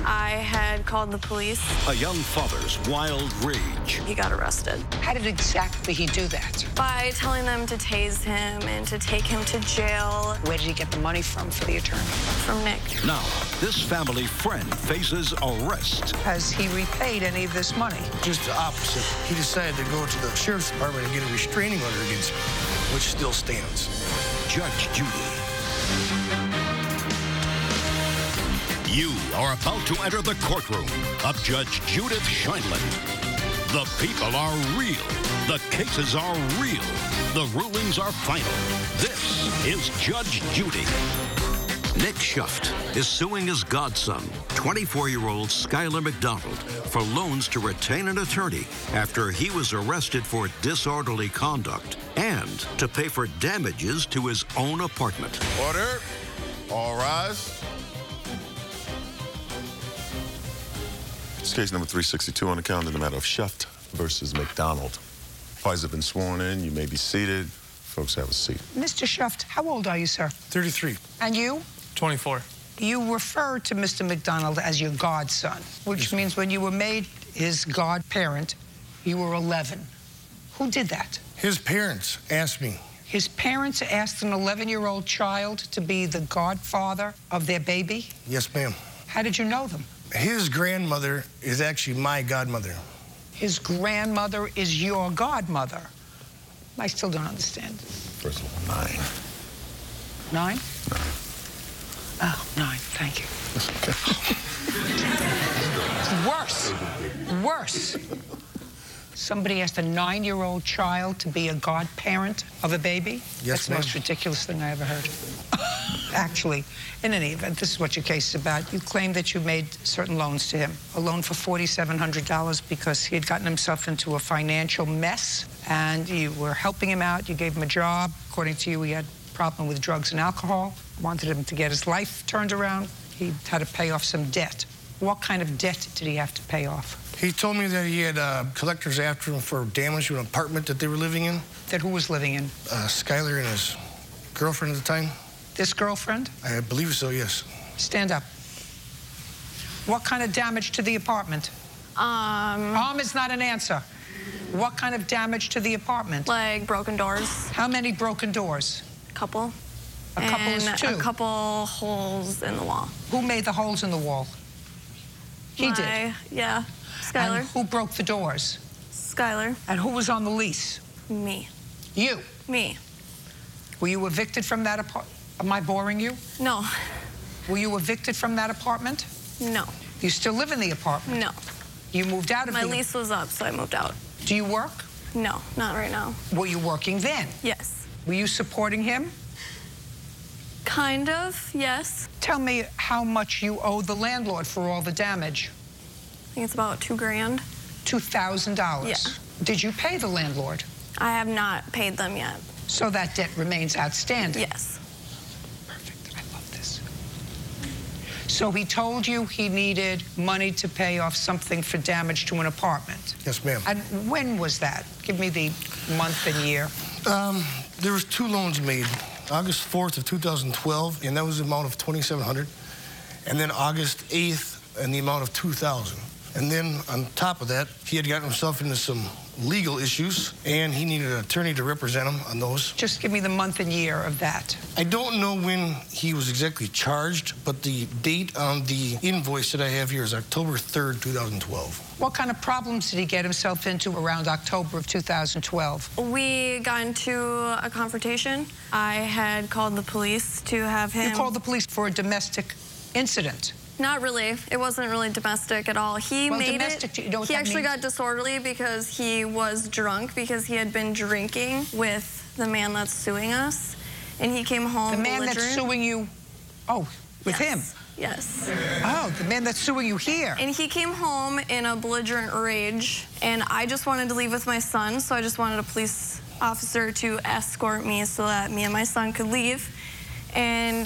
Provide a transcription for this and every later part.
I had called the police. A young father's wild rage. He got arrested. How did exactly he do that? By telling them to tase him and to take him to jail. Where did he get the money from for the attorney? From Nick. Now, this family friend faces arrest. Has he repaid any of this money? Just the opposite. He decided to go to the sheriff's department and get a restraining order against him, which still stands. Judge Judy. You are about to enter the courtroom of Judge Judith Sheindlin. The people are real. The cases are real. The rulings are final. This is Judge Judy. Nick Schuft is suing his godson, 24-year-old Skylar McDonald, for loans to retain an attorney after he was arrested for disorderly conduct and to pay for damages to his own apartment. Order. All rise. It's case number 362 on the calendar, the matter of Schuft versus McDonald. Parties have been sworn in. You may be seated. Folks, have a seat. Mr. Schuft, how old are you, sir? 33. And you? 24. You refer to Mr. McDonald as your godson, which means when you were made his godparent, you were 11. Who did that? His parents asked me. His parents asked an 11-year-old child to be the godfather of their baby? Yes, ma'am. How did you know them? His grandmother is actually my godmother. His grandmother is your godmother. I still don't understand. First of all, 9. 9? 9. Oh, 9, thank you. It's worse. Worse. Somebody asked a 9-year-old child to be a godparent of a baby? Yes, That's the ma'am. most ridiculous thing I ever heard. Actually, in any event, this is what your case is about. You claim that you made certain loans to him. A loan for $4,700 because he had gotten himself into a financial mess, and you were helping him out. You gave him a job. According to you, he had a problem with drugs and alcohol. Wanted him to get his life turned around. He had to pay off some debt. What kind of debt did he have to pay off? He told me that he had collectors after him for damage to an apartment that they were living in. That who was living in? Skylar and his girlfriend at the time. This girlfriend? I believe so, yes. Stand up. What kind of damage to the apartment? Is not an answer. What kind of damage to the apartment? Like broken doors. How many broken doors? A couple. A couple is 2. A couple holes in the wall. Who made the holes in the wall? He did. Yeah. Skylar. And who broke the doors? Skylar. And who was on the lease? Me. You. Me. Were you evicted from that apartment? Am I boring you? No. Were you evicted from that apartment? No. You still live in the apartment? No. You moved out of My lease was up, so I moved out. Do you work? No, not right now. Were you working then? Yes. Were you supporting him? Kind of, yes. Tell me how much you owe the landlord for all the damage. I think it's about $2,000. $2,000? Yeah. Did you pay the landlord? I have not paid them yet. So that debt remains outstanding? Yes. Perfect. I love this. So he told you he needed money to pay off something for damage to an apartment? Yes, ma'am. And when was that? Give me the month and year. There was 2 loans made. August 4th of 2012, and that was the amount of $2,700. And then August 8th, and the amount of $2,000. And then on top of that, he had gotten himself into some legal issues, and he needed an attorney to represent him on those. Just give me the month and year of that. I don't know when he was exactly charged, but the date on the invoice that I have here is October 3rd, 2012. What kind of problems did he get himself into around October of 2012? We got into a confrontation. I had called the police to have him... You called the police for a domestic incident? Not really. It wasn't really domestic at all. He Well, made domestic, it. you know what He that actually means? got disorderly because he was drunk because he had been drinking with the man that's suing us, and he came home The man that's belligerent. suing you, oh, with him? Yes. Oh, the man that's suing you here. And he came home in a belligerent rage, and I just wanted to leave with my son, so I just wanted a police officer to escort me so that me and my son could leave. And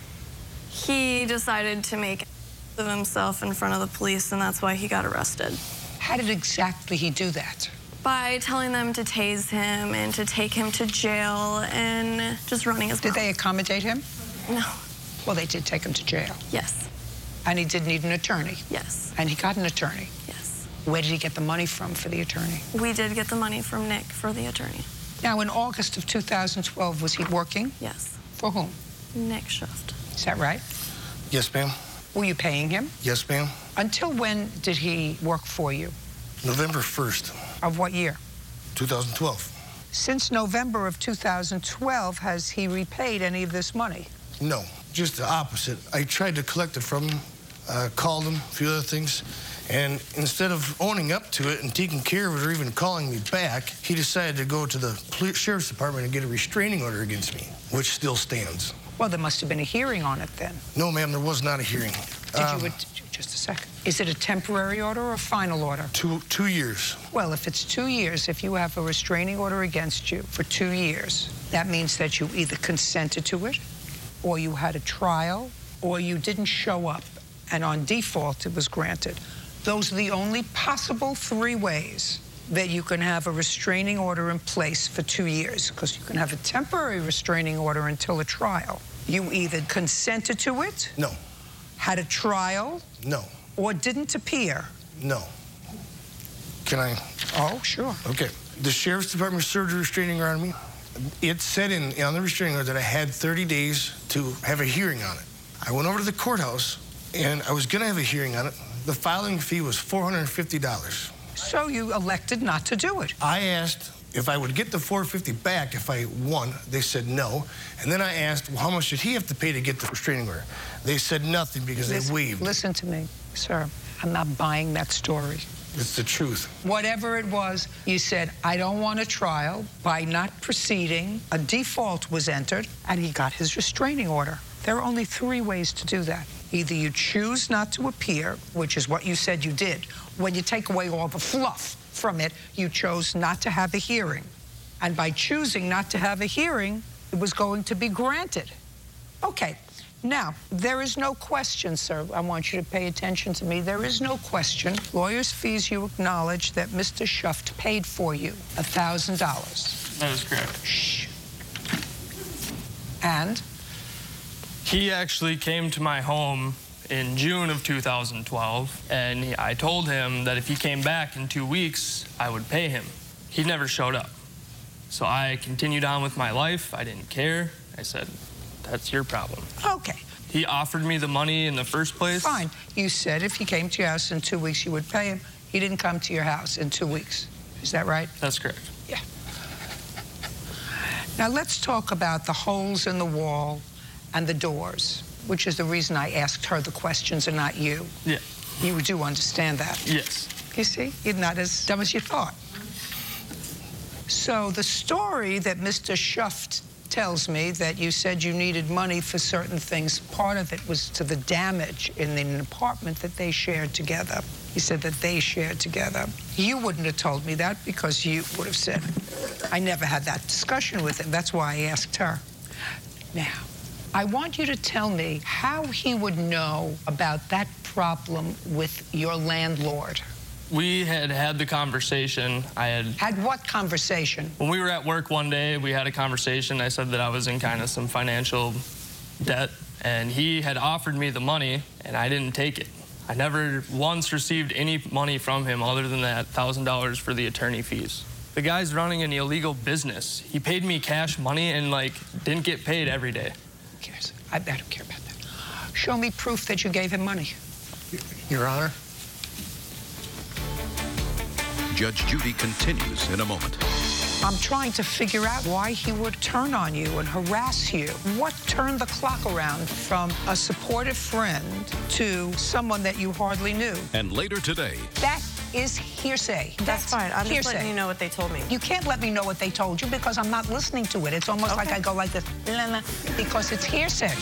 he decided to make of himself in front of the police, and that's why he got arrested. How did exactly he do that? By telling them to tase him and to take him to jail and just running his mouth. Did they accommodate him? No. Well, they did take him to jail. Yes. And he did need an attorney. Yes. And he got an attorney. Yes. Where did he get the money from for the attorney? We did get the money from Nick for the attorney. Now, in August of 2012, was he working? Yes. For whom? Nick Schuft. Is that right? Yes, ma'am. Were you paying him? Yes, ma'am. Until when did he work for you? November 1st, Of what year? 2012. Since November of 2012, has he repaid any of this money? No, just the opposite. I tried to collect it from him, called him, a few other things, and instead of owning up to it and taking care of it or even calling me back, he decided to go to the sheriff's department and get a restraining order against me, which still stands. Well, there must have been a hearing on it then. No, ma'am, there was not a hearing. Just a second. Is it a temporary order or a final order? 2 years. Well, if it's 2 years, if you have a restraining order against you for 2 years, that means that you either consented to it, or you had a trial, or you didn't show up, and on default it was granted. Those are the only possible 3 ways that you can have a restraining order in place for 2 years, because you can have a temporary restraining order until a trial. You either consented to it, No. had a trial, No. or didn't appear. No. Can I? Oh, sure. Okay. The sheriff's department served a restraining order on me. It said on the restraining order that I had 30 days to have a hearing on it. I went over to the courthouse, and I was going to have a hearing on it. The filing fee was $450. So you elected not to do it. I asked if I would get the $450 back if I won. They said no. And then I asked, well, how much did he have to pay to get the restraining order? They said nothing because they waived. Listen to me, sir. I'm not buying that story. It's the truth. Whatever it was, you said, I don't want a trial. By not proceeding, a default was entered, and he got his restraining order. There are only 3 ways to do that. Either you choose not to appear, which is what you said you did. When you take away all the fluff from it, you chose not to have a hearing. And by choosing not to have a hearing, it was going to be granted. Okay. Now, there is no question, sir. I want you to pay attention to me. There is no question. Lawyer's fees, you acknowledge that Mr. Schuft paid for you $1,000. That is correct. Shh. And? He actually came to my home in June of 2012, and I told him that if he came back in 2 weeks, I would pay him. He never showed up. So I continued on with my life. I didn't care. I said, that's your problem. Okay. He offered me the money in the first place. Fine. You said if he came to your house in 2 weeks, you would pay him. He didn't come to your house in 2 weeks. Is that right? That's correct. Yeah. Now let's talk about the holes in the wall and the doors, which is the reason I asked her the questions and not you. Yeah. You do understand that? Yes. You see, you're not as dumb as you thought. So the story that Mr. Schuft tells me that you said you needed money for certain things, part of it was to the damage in an apartment that they shared together. He said that they shared together. You wouldn't have told me that because you would have said, I never had that discussion with him. That's why I asked her. Now, I want you to tell me how he would know about that problem with your landlord. We had the conversation. Had what conversation? When we were at work one day, we had a conversation. I said that I was in kind of some financial debt, and he had offered me the money, and I didn't take it. I never once received any money from him other than that $1,000 for the attorney fees. The guy's running an illegal business. He paid me cash money and, didn't get paid every day. Who cares? I don't care about that. Show me proof that you gave him money. Your Honor. Judge Judy continues in a moment. I'm trying to figure out why he would turn on you and harass you. What turned the clock around from a supportive friend to someone that you hardly knew? And later today, That is hearsay. That's fine. I'm just hearsay. letting you know what they told me. You can't let me know what they told you because I'm not listening to it. It's almost like I go like this, la, la, because it's hearsay.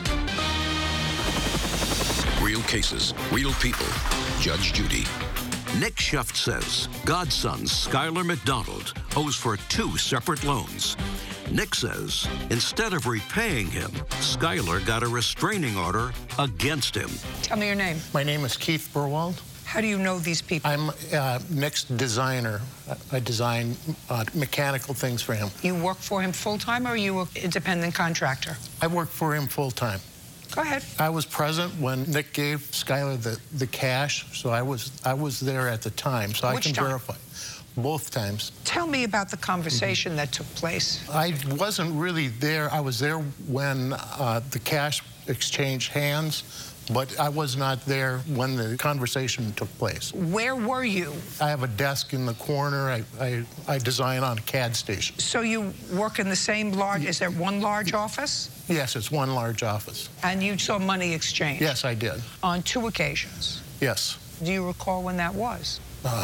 real cases, real people. Judge Judy. Nick Schuft says godson Skylar McDonald owes for 2 separate loans. Nick says instead of repaying him, Skylar got a restraining order against him. Tell me your name. My name is Keith Burwald. How do you know these people? I'm Nick's designer. I design mechanical things for him. You work for him full-time or are you an independent contractor? I work for him full-time. Go ahead. I was present when Nick gave Skylar the cash, so I was there at the time, so I can verify. Both times. Tell me about the conversation that took place. I wasn't really there. I was there when the cash exchanged hands, but I was not there when the conversation took place. Where were you? I have a desk in the corner. I design on a CAD station. So you work in the same large, is there one large office? Yes, it's one large office. And you saw money exchange? Yes, I did. On 2 occasions? Yes. Do you recall when that was?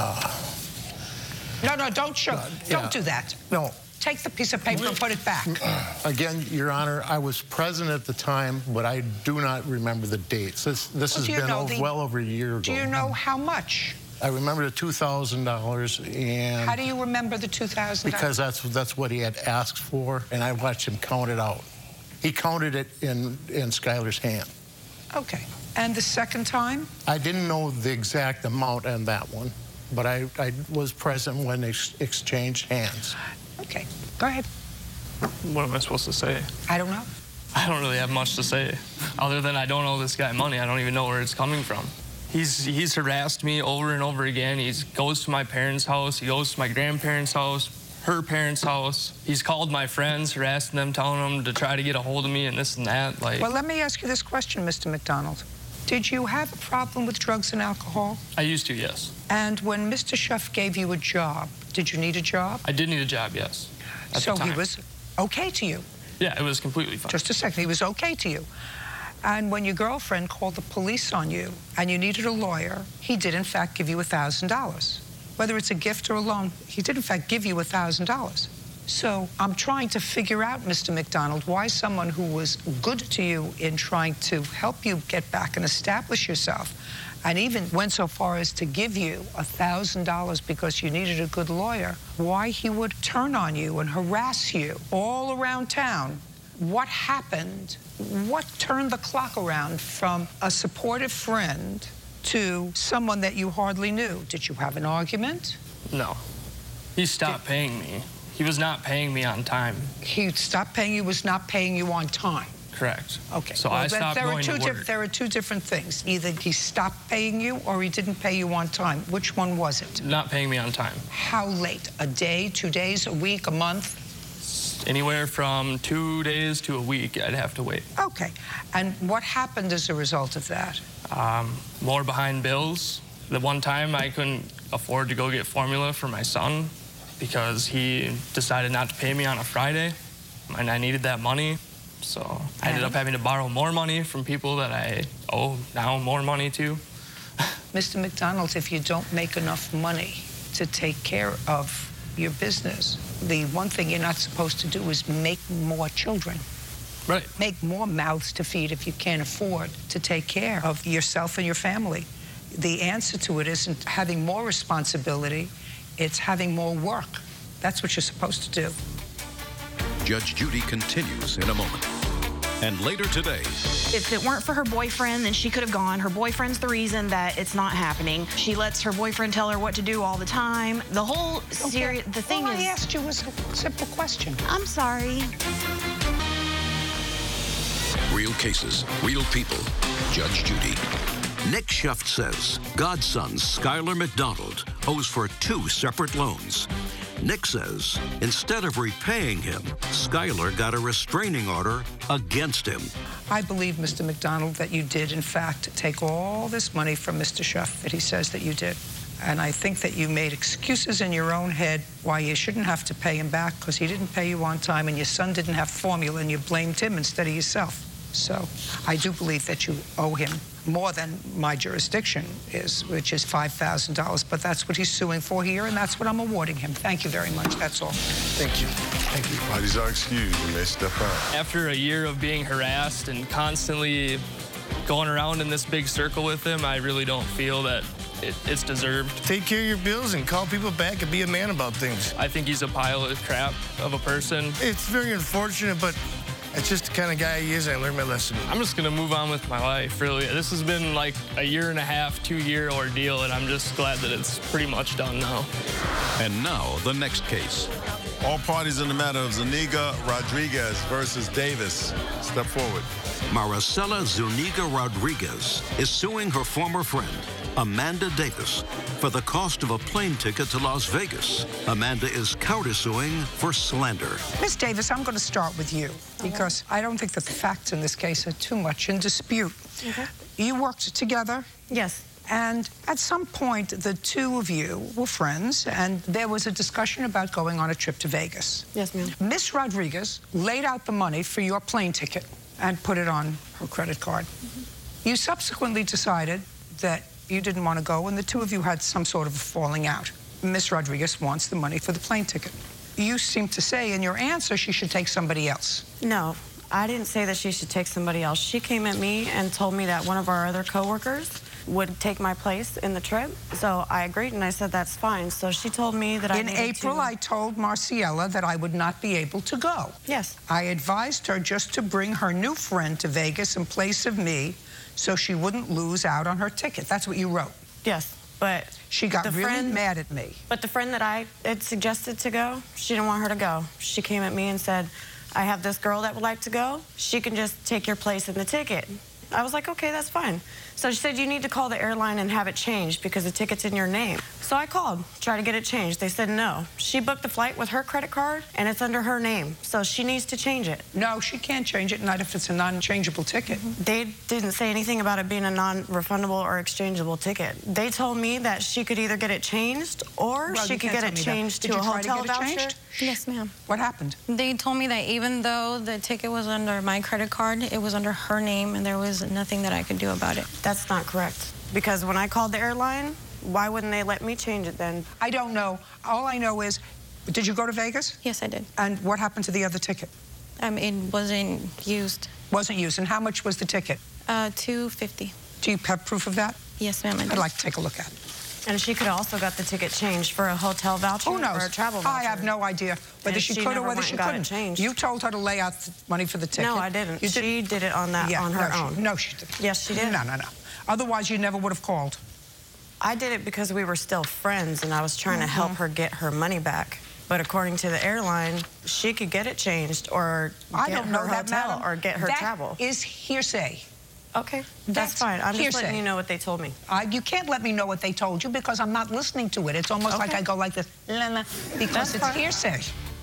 No, don't show. Don't do that. No. Take the piece of paper and put it back. Again, Your Honor, I was present at the time, but I do not remember the dates. This has been well over a year ago. Do you know how much? I remember the $2,000 and... How do you remember the $2,000? Because that's what he had asked for, and I watched him count it out. He counted it in Skylar's hand. Okay. And the second time? I didn't know the exact amount on that one, but I was present when they exchanged hands. Okay, go ahead. What am I supposed to say? I don't know. I don't really have much to say, other than I don't owe this guy money. I don't even know where it's coming from. He's harassed me over and over again. He goes to my parents' house. He goes to my grandparents' house, her parents' house. He's called my friends, harassing them, telling them to try to get a hold of me and this and that. Well, let me ask you this question, Mr. McDonald. Did you have a problem with drugs and alcohol? I used to, yes. And when Mr. Schuff gave you a job, did you need a job? I did need a job, yes. So he was okay to you? Yeah, it was completely fine. Just a second, he was okay to you. And when your girlfriend called the police on you and you needed a lawyer, he did in fact give you $1,000. Whether it's a gift or a loan, he did in fact give you $1,000. So I'm trying to figure out, Mr. McDonald, why someone who was good to you in trying to help you get back and establish yourself, and even went so far as to give you $1,000 because you needed a good lawyer, why he would turn on you and harass you all around town. What happened? What turned the clock around from a supportive friend to someone that you hardly knew? Did you have an argument? No. He stopped paying me. He was not paying me on time. He stopped paying you, was not paying you on time? Correct. Okay. So I stopped going to work. There are two different things. Either he stopped paying you or he didn't pay you on time. Which one was it? Not paying me on time. How late? A day, 2 days, a week, a month? Anywhere from 2 days to a week, I'd have to wait. Okay. And what happened as a result of that? More behind bills. The one time I couldn't afford to go get formula for my son because he decided not to pay me on a Friday, and I needed that money. So I ended up having to borrow more money from people that I owe now more money to. Mr. McDonald, if you don't make enough money to take care of your business, the one thing you're not supposed to do is make more children. Right. Make more mouths to feed if you can't afford to take care of yourself and your family. The answer to it isn't having more responsibility, it's having more work. That's what you're supposed to do. Judge Judy continues in a moment. And later today... If it weren't for her boyfriend, then she could have gone. Her boyfriend's the reason that it's not happening. She lets her boyfriend tell her what to do all the time. The whole series, the thing is... I asked you a simple question. I'm sorry. Real cases, real people. Judge Judy. Nick Schuff says godson Skylar McDonald owes for 2 separate loans. Nick says instead of repaying him, Skylar got a restraining order against him. I believe, Mr. McDonald, that you did, in fact, take all this money from Mr. Schuff that he says that you did. And I think that you made excuses in your own head why you shouldn't have to pay him back because he didn't pay you on time and your son didn't have formula and you blamed him instead of yourself. So I do believe that you owe him more than my jurisdiction is, which is $5,000. But that's what he's suing for here, and that's what I'm awarding him. Thank you very much. That's all. Thank you. Thank you. Parties are excused. You may step out. After a year of being harassed and constantly going around in this big circle with him, I really don't feel that it's deserved. Take care of your bills and call people back and be a man about things. I think he's a pile of crap of a person. It's very unfortunate, but that's just the kind of guy he is. I learned my lesson. I'm just going to move on with my life, really. This has been like a 1.5 year, 2-year ordeal, and I'm just glad that it's pretty much done now. And now, the next case. All parties in the matter of Zuniga Rodriguez versus Davis. Step forward. Maricela Zuniga Rodriguez is suing her former friend, Amanda Davis, for the cost of a plane ticket to Las Vegas. Amanda is countersuing for slander. Ms. Davis, I'm going to start with you because I don't think that the facts in this case are too much in dispute. Okay. You worked together? Yes. And at some point, the two of you were friends, and there was a discussion about going on a trip to Vegas. Yes, ma'am. Miss Rodriguez laid out the money for your plane ticket and put it on her credit card. You subsequently decided that you didn't want to go, and the two of you had some sort of a falling out. Miss Rodriguez wants the money for the plane ticket. You seem to say in your answer she should take somebody else. No, I didn't say that she should take somebody else. She came at me and told me that one of our other coworkers would take my place in the trip. So I agreed, and I said that's fine. So she told me that in April, I told Marciela that I would not be able to go. Yes. I advised her just to bring her new friend to Vegas in place of me so she wouldn't lose out on her ticket. That's what you wrote. Yes, but she got really mad at me. But the friend that I had suggested to go, she didn't want her to go. She came at me and said, I have this girl that would like to go. She can just take your place in the ticket. I was like, okay, that's fine. So she said, you need to call the airline and have it changed because the ticket's in your name. So I called, tried to get it changed. They said no. She booked the flight with her credit card, and it's under her name. So she needs to change it. No, she can't change it, not if it's a non-changeable ticket. They didn't say anything about it being a non-refundable or exchangeable ticket. They told me that she could either get it changed or she could get it changed to a hotel voucher. Yes, ma'am. What happened? They told me that even though the ticket was under my credit card, it was under her name, and there was nothing that I could do about it. That's not correct. Because when I called the airline, why wouldn't they let me change it then? I don't know. All I know is, did you go to Vegas? Yes, I did. And what happened to the other ticket? It wasn't used. Wasn't used. And how much was the ticket? $250. Do you have proof of that? Yes, ma'am. I'd like to take a look at it. And she could also got the ticket changed for a hotel voucher or a travel voucher. I have no idea whether she could or whether she couldn't. You told her to lay out the money for the ticket. No, I didn't. She did it on her own. No, she didn't. Yes, she did. No. Otherwise, you never would have called. I did it because we were still friends, and I was trying to help her get her money back. But according to the airline, she could get it changed or get her hotel or get her travel. That is hearsay. Okay, that's fine. I'm just letting you know what they told me. You can't let me know what they told you because I'm not listening to it. It's almost like I go like this, because it's hearsay.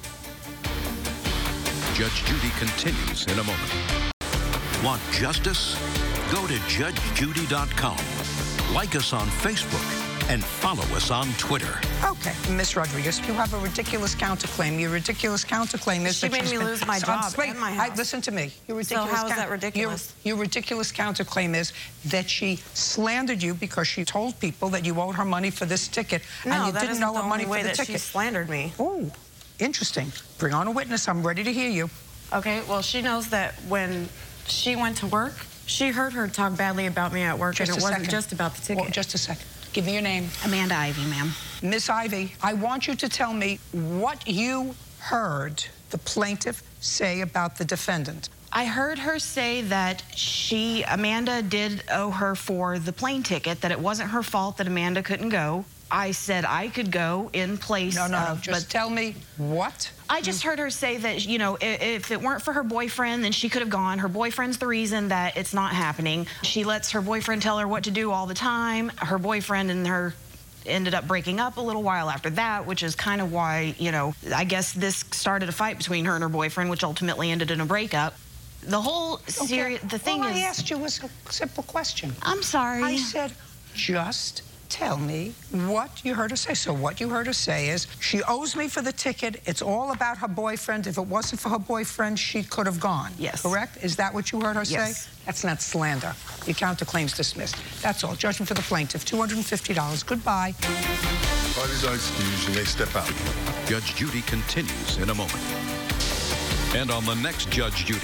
Judge Judy continues in a moment. Want justice? Go to judgejudy.com. Like us on Facebook and follow us on Twitter. Okay, Miss Rodriguez, you have a ridiculous counterclaim. Your ridiculous counterclaim is that she made me lose my job and my house. Listen to me. So how is that ridiculous? Your ridiculous counterclaim is that she slandered you because she told people that you owed her money for this ticket, and you didn't know what money for the ticket. She slandered me. Oh, interesting. Bring on a witness. I'm ready to hear you. Okay, well, she knows that when she went to work, she heard her talk badly about me at work, and it wasn't just about the ticket. Well, just a second. Give me your name. Amanda Ivy, ma'am. Miss Ivy, I want you to tell me what you heard the plaintiff say about the defendant. I heard her say that Amanda did owe her for the plane ticket, that it wasn't her fault that Amanda couldn't go. I said I could go in place of... No. Just tell me what? I just heard her say that, you know, if it weren't for her boyfriend, then she could have gone. Her boyfriend's the reason that it's not happening. She lets her boyfriend tell her what to do all the time. Her boyfriend and her ended up breaking up a little while after that, which is kind of why, you know, I guess this started a fight between her and her boyfriend, which ultimately ended in a breakup. The whole series, the thing is... All I asked you was a simple question. I'm sorry. I said, just tell me what you heard her say. So what you heard her say is, she owes me for the ticket. It's all about her boyfriend. If it wasn't for her boyfriend, she could have gone. Yes. Correct? Is that what you heard her yes. say? That's not slander. Your counterclaim's dismissed. That's all. Judgment for the plaintiff, $250. Goodbye. Parties are excused. You may step out. Judge Judy continues in a moment. And on the next Judge Judy.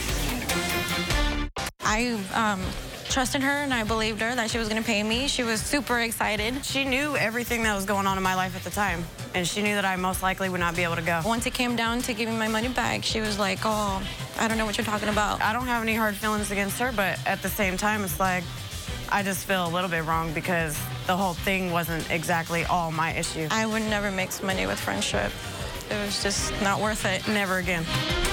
I trusted her and I believed her that she was going to pay me. She was super excited. She knew everything that was going on in my life at the time, and she knew that I most likely would not be able to go. Once it came down to giving my money back, she was like, oh, I don't know what you're talking about. I don't have any hard feelings against her, but at the same time, it's like, I just feel a little bit wrong because the whole thing wasn't exactly all my issue. I would never mix money with friendship. It was just not worth it. Never again.